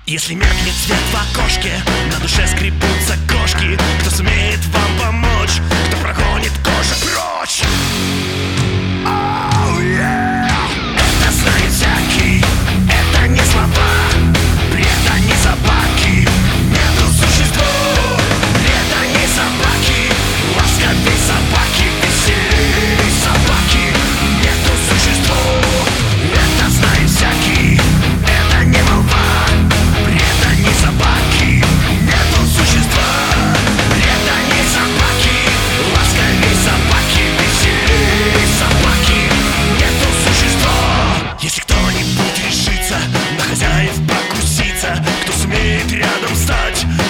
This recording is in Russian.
Если меркнет свет в окошке, на душе скребутся кошки. Кто сумеет вам помочь, кто прогонит кошек прочь? Oh, yeah! Это знает всякий, это не слова, это не собаки, нету существа. Это не собаки, ласковей собаки, веселей собаки, нету существа. Это знает всякий, это не молва, это не собаки, нету существа. Это не собаки, ласковей собаки, веселей собаки, нету существа. Если кто-нибудь решится на хозяев покуситься, кто сумеет рядом стать,